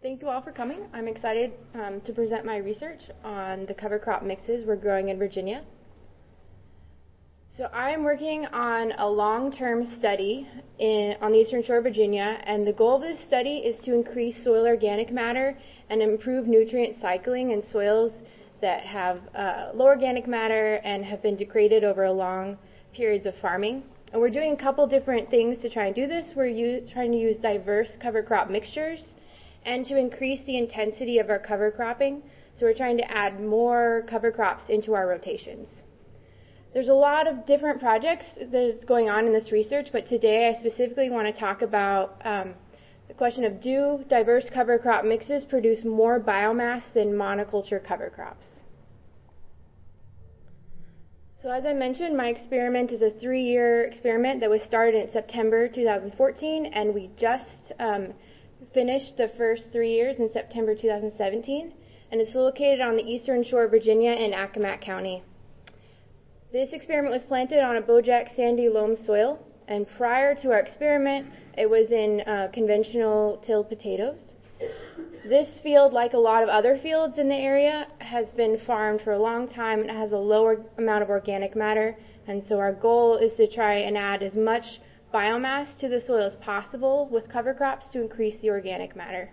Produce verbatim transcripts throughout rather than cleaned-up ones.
thank you all for coming. I'm excited um, to present my research on the cover crop mixes we're growing in Virginia. So I am working on a long-term study in, on the Eastern Shore of Virginia, and the goal of this study is to increase soil organic matter and improve nutrient cycling in soils that have uh, low organic matter and have been degraded over long periods of farming. And we're doing a couple different things to try and do this. We're use, trying to use diverse cover crop mixtures and to increase the intensity of our cover cropping. So we're trying to add more cover crops into our rotations. There's a lot of different projects that's going on in this research, but today I specifically want to talk about um, the question of, do diverse cover crop mixes produce more biomass than monoculture cover crops? So as I mentioned, my experiment is a three-year experiment that was started in September two thousand fourteen, and we just um, finished the first three years in September two thousand seventeen, and it's located on the Eastern Shore of Virginia in Accomack County. This experiment was planted on a Bojack sandy loam soil, and prior to our experiment, it was in uh, conventional tilled potatoes. This field, like a lot of other fields in the area, has been farmed for a long time and has a lower amount of organic matter, and so our goal is to try and add as much biomass to the soil as possible with cover crops to increase the organic matter.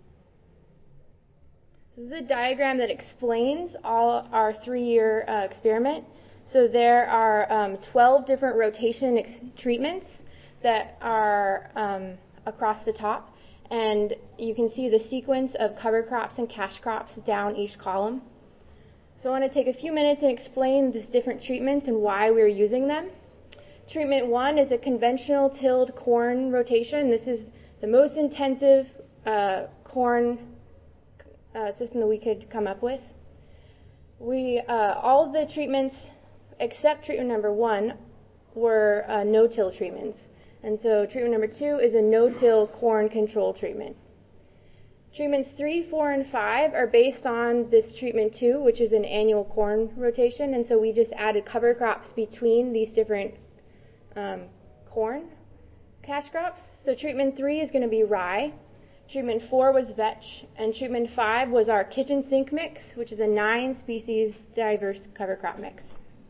This is a diagram that explains all our three-year uh, experiment. So there are um, twelve different rotation ex treatments that are um, across the top, and you can see the sequence of cover crops and cash crops down each column. So I want to take a few minutes and explain these different treatments and why we're using them. Treatment one is a conventional tilled corn rotation. This is the most intensive uh, corn uh, system that we could come up with. We uh, all of the treatments except treatment number one were uh, no-till treatments. And so treatment number two is a no-till corn control treatment. Treatments three, four, and five are based on this treatment two, which is an annual corn rotation, and so we just added cover crops between these different um, corn cash crops. So treatment three is going to be rye. Treatment four was vetch, and treatment five was our kitchen sink mix, which is a nine species diverse cover crop mix.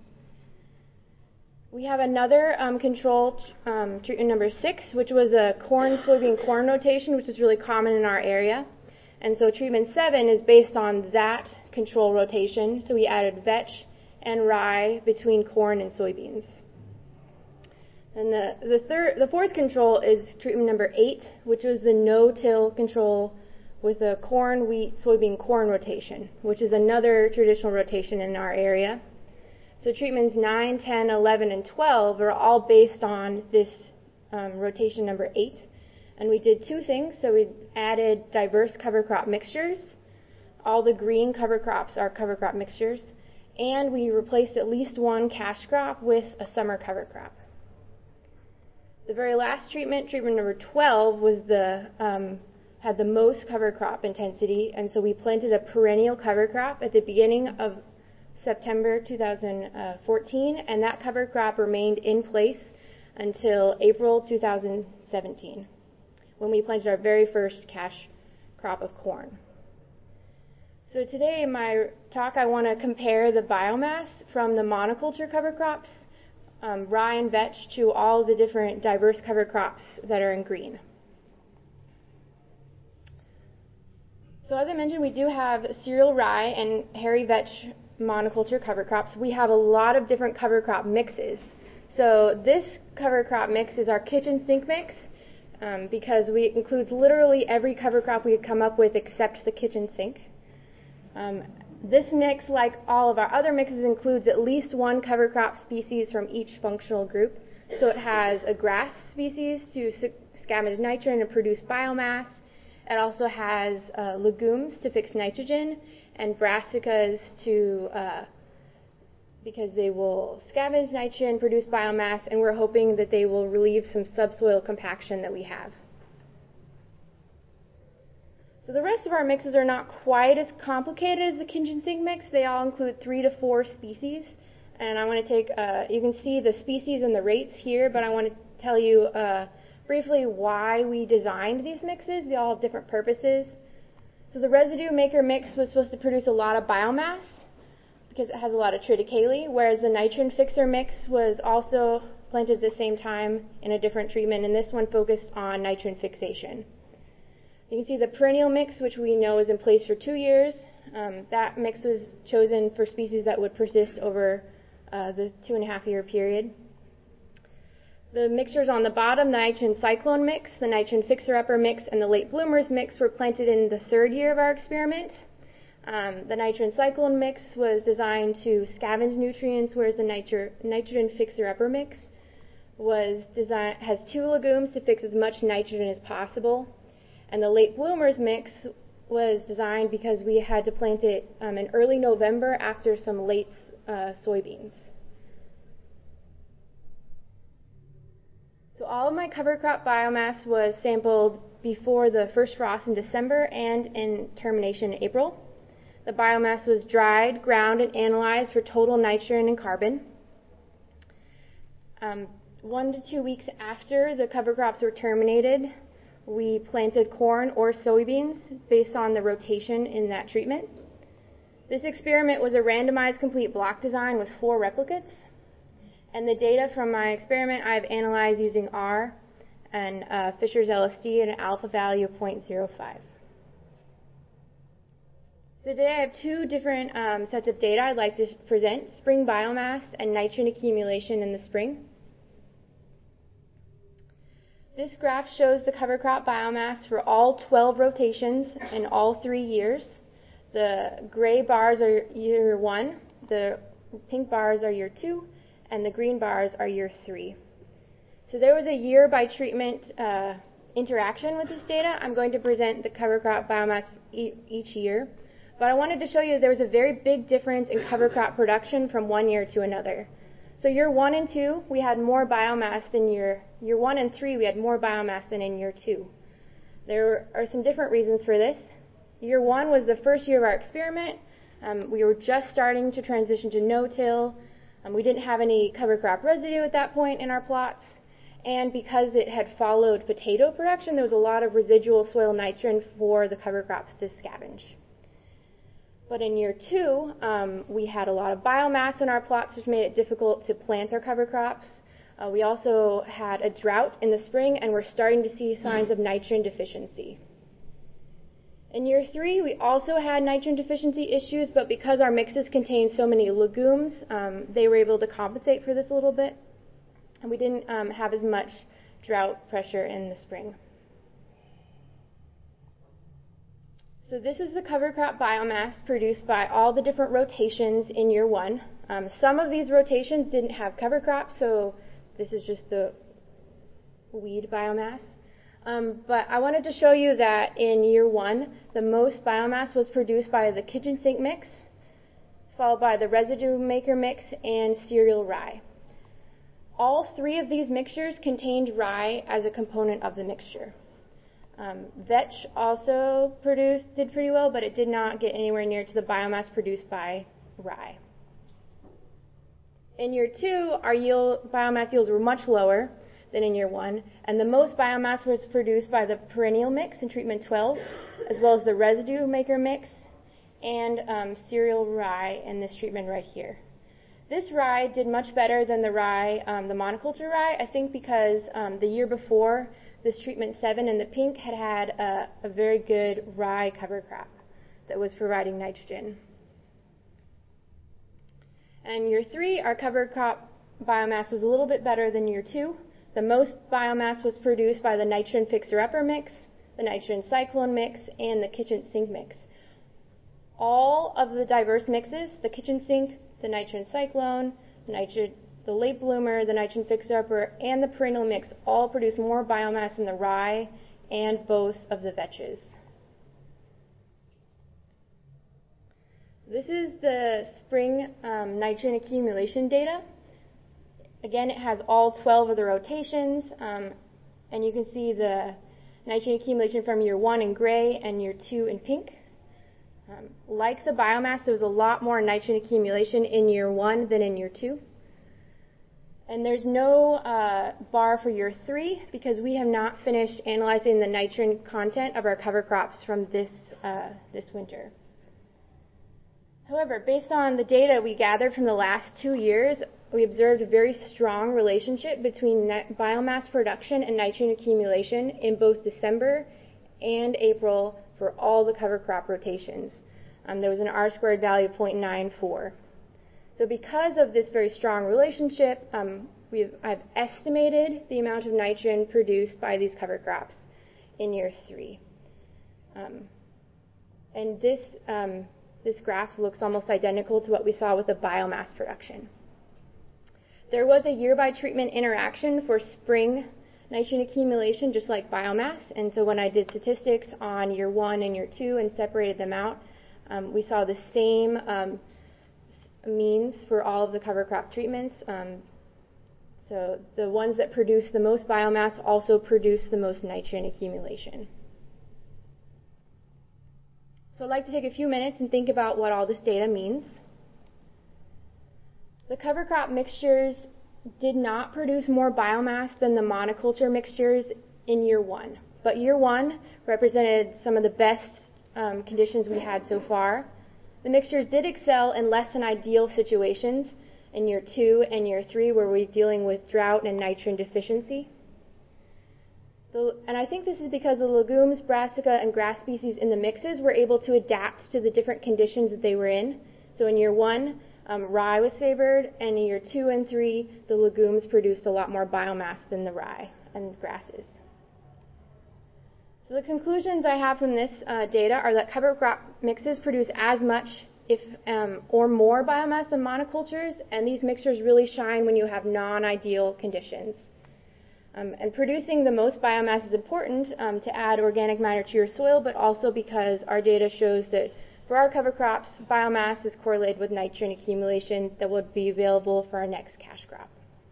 We have another um, control um, treatment number six, which was a corn, soybean, corn rotation, which is really common in our area. And so treatment seven is based on that control rotation. So we added vetch and rye between corn and soybeans. And the, the, third, the fourth control is treatment number eight, which was the no-till control with a corn, wheat, soybean, corn rotation, which is another traditional rotation in our area. So treatments nine, ten, eleven, and twelve are all based on this um, rotation number eight. And we did two things. So we added diverse cover crop mixtures. All the green cover crops are cover crop mixtures. And we replaced at least one cash crop with a summer cover crop. The very last treatment, treatment number twelve, was the um, had the most cover crop intensity. And so we planted a perennial cover crop at the beginning of September two thousand fourteen, and that cover crop remained in place until April two thousand seventeen, when we planted our very first cash crop of corn. So today in my talk I want to compare the biomass from the monoculture cover crops, um, rye and vetch, to all the different diverse cover crops that are in green. So as I mentioned, we do have cereal rye and hairy vetch monoculture cover crops. We have a lot of different cover crop mixes. So this cover crop mix is our kitchen sink mix um, because we includes literally every cover crop we could come up with except the kitchen sink. Um, this mix, like all of our other mixes, includes at least one cover crop species from each functional group. So it has a grass species to scavenge nitrogen and produce biomass. It also has uh, legumes to fix nitrogen, and brassicas to, uh, because they will scavenge nitrogen, produce biomass, and we're hoping that they will relieve some subsoil compaction that we have. So the rest of our mixes are not quite as complicated as the kitchen sink mix. They all include three to four species, and I want to take, uh, you can see the species and the rates here, but I want to tell you uh, briefly why we designed these mixes. They all have different purposes. So the residue maker mix was supposed to produce a lot of biomass because it has a lot of triticale, whereas the nitrogen fixer mix was also planted at the same time in a different treatment, and this one focused on nitrogen fixation. You can see the perennial mix, which we know is in place for two years. Um, that mix was chosen for species that would persist over uh, the two and a half year period. The mixtures on the bottom, the nitrogen cyclone mix, the nitrogen fixer-upper mix, and the late bloomers mix were planted in the third year of our experiment. Um, the nitrogen cyclone mix was designed to scavenge nutrients, whereas the nitro nitrogen fixer-upper mix was design has two legumes to fix as much nitrogen as possible. And the late bloomers mix was designed because we had to plant it um, in early November after some late uh, soybeans. So all of my cover crop biomass was sampled before the first frost in December and in termination in April. The biomass was dried, ground, and analyzed for total nitrogen and carbon. Um, one to two weeks after the cover crops were terminated, we planted corn or soybeans based on the rotation in that treatment. This experiment was a randomized complete block design with four replicates. And the data from my experiment I've analyzed using R and uh, Fisher's L S D at an alpha value of zero point zero five. So today I have two different um, sets of data I'd like to present: spring biomass and nitrogen accumulation in the spring. This graph shows the cover crop biomass for all twelve rotations in all three years. The gray bars are year one, the pink bars are year two, and the green bars are year three. So there was a year by treatment uh, interaction with this data. I'm going to present the cover crop biomass e each year, but I wanted to show you there was a very big difference in cover crop production from one year to another. So year one and two, we had more biomass than year, year one and three, we had more biomass than in year two. There are some different reasons for this. Year one was the first year of our experiment. Um, we were just starting to transition to no-till. Um, we didn't have any cover crop residue at that point in our plots, and because it had followed potato production, there was a lot of residual soil nitrogen for the cover crops to scavenge. But in year two, um, we had a lot of biomass in our plots, which made it difficult to plant our cover crops. Uh, we also had a drought in the spring, and we're starting to see signs of nitrogen deficiency. In year three, we also had nitrogen deficiency issues, but because our mixes contained so many legumes, um, they were able to compensate for this a little bit, and we didn't um, have as much drought pressure in the spring. So this is the cover crop biomass produced by all the different rotations in year one. Um, some of these rotations didn't have cover crops, so this is just the weed biomass. Um, but I wanted to show you that in year one, the most biomass was produced by the kitchen sink mix, followed by the residue maker mix and cereal rye. All three of these mixtures contained rye as a component of the mixture. Um, vetch also produced, did pretty well, but it did not get anywhere near to the biomass produced by rye. In year two, our yield, biomass yields were much lower than in year one, and the most biomass was produced by the perennial mix in treatment twelve, as well as the residue maker mix and um, cereal rye in this treatment right here. This rye did much better than the rye, um, the monoculture rye, I think because um, the year before, this treatment seven in the pink had had a, a very good rye cover crop that was providing nitrogen. And year three, our cover crop biomass was a little bit better than year two. The most biomass was produced by the nitrogen fixer-upper mix, the nitrogen cyclone mix, and the kitchen sink mix. All of the diverse mixes, the kitchen sink, the nitrogen cyclone, the, nitrogen, the late bloomer, the nitrogen fixer-upper, and the perennial mix all produce more biomass than the rye and both of the vetches. This is the spring um, nitrogen accumulation data. Again, it has all twelve of the rotations, um, and you can see the nitrogen accumulation from year one in gray and year two in pink. Um, like the biomass, there was a lot more nitrogen accumulation in year one than in year two. And there's no uh, bar for year three because we have not finished analyzing the nitrogen content of our cover crops from this, uh, this winter. However, based on the data we gathered from the last two years, we observed a very strong relationship between biomass production and nitrogen accumulation in both December and April for all the cover crop rotations. Um, there was an R squared value of zero point nine four. So because of this very strong relationship, um, we've, I've estimated the amount of nitrogen produced by these cover crops in year three. Um, and this, um, this graph looks almost identical to what we saw with the biomass production. There was a year-by treatment interaction for spring nitrogen accumulation, just like biomass, and so when I did statistics on year one and year two and separated them out, um, we saw the same um, means for all of the cover crop treatments. Um, so the ones that produce the most biomass also produce the most nitrogen accumulation. So I'd like to take a few minutes and think about what all this data means. The cover crop mixtures did not produce more biomass than the monoculture mixtures in year one, but year one represented some of the best um, conditions we had so far. The mixtures did excel in less than ideal situations in year two and year three where we're dealing with drought and nitrogen deficiency. The, and I think this is because the legumes, brassica, and grass species in the mixes were able to adapt to the different conditions that they were in. So in year one, um, rye was favored, and in year two and three, the legumes produced a lot more biomass than the rye and grasses. So the conclusions I have from this uh, data are that cover crop mixes produce as much if um, or more biomass than monocultures, and these mixtures really shine when you have non-ideal conditions. Um, and producing the most biomass is important um, to add organic matter to your soil, but also because our data shows that for our cover crops, biomass is correlated with nitrogen accumulation that would be available for our next cash crop.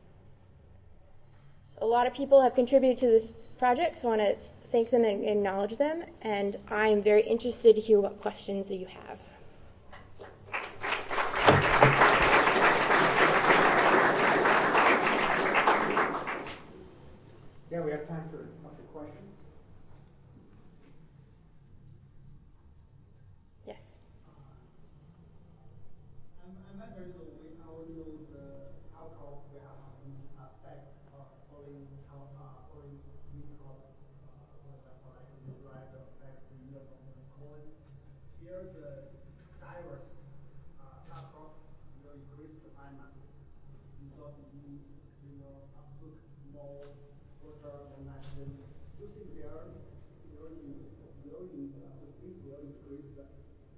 A lot of people have contributed to this project, so I want to thank them and acknowledge them, and I am very interested to hear what questions that you have. Yeah, we have time for a bunch of questions. Yes. I'm, I'm wondering how will the alcohol will affect uh, following how uh, following wheat crop, uh, for example, like the drive affect the yield of the corn. Here, the diverse uh, crop will increase the biomass. Result in you know output more water and nitrogen. Do you think they are will will uh, this will increase the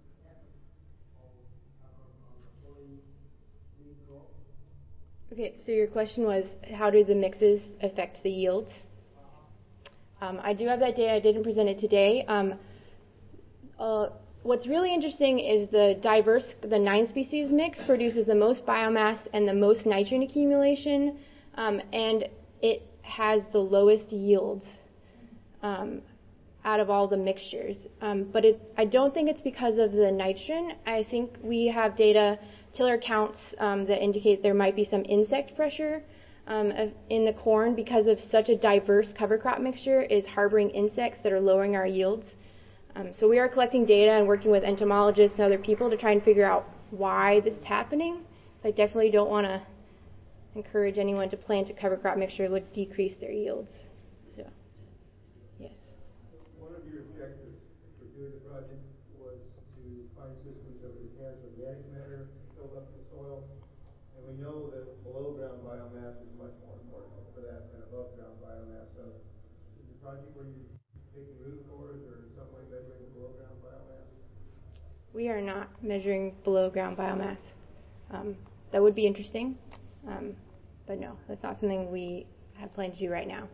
Okay, so your question was, how do the mixes affect the yields? Um, I do have that data. I didn't present it today. Um, uh, what's really interesting is the diverse, the nine species mix produces the most biomass and the most nitrogen accumulation, um, and it has the lowest yields um, out of all the mixtures. Um, but it, I don't think it's because of the nitrogen. I think we have data, tiller counts um, that indicate there might be some insect pressure um, of, in the corn because of such a diverse cover crop mixture is harboring insects that are lowering our yields. Um, so we are collecting data and working with entomologists and other people to try and figure out why this is happening. I definitely don't want to encourage anyone to plant a cover crop mixture that would decrease their yields. So, yes. One of your objectives for doing the project was to find systems that would enhance organic matter, build up the soil, and we know that below ground biomass is much more important for that than above ground biomass. So, in the project where you taking root cores or in some way measuring the below ground biomass? We are not measuring below ground biomass. Um, that would be interesting, um, but no, that's not something we have planned to do right now.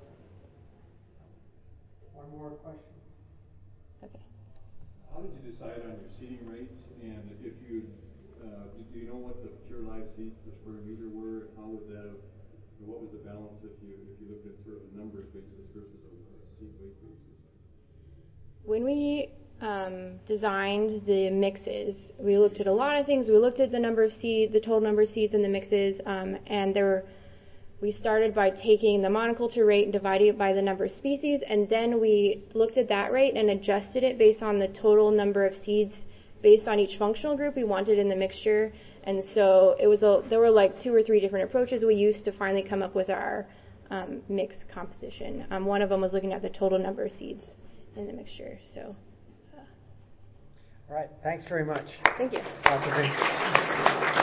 One more question. Okay. How did you decide on your seeding rates, and if you uh, do you know what the pure live seeds per square meter were? How would that have, what was the balance if you if you looked at sort of a numbers basis versus a, a seed weight basis? When we um, designed the mixes, we looked at a lot of things. We looked at the number of seeds, the total number of seeds in the mixes, um, and there were, we started by taking the monoculture rate and dividing it by the number of species, and then we looked at that rate and adjusted it based on the total number of seeds based on each functional group we wanted in the mixture. And so it was a, there were like two or three different approaches we used to finally come up with our um, mix composition. Um, one of them was looking at the total number of seeds in the mixture. So. All right, thanks very much. Thank you. Doctor Vince.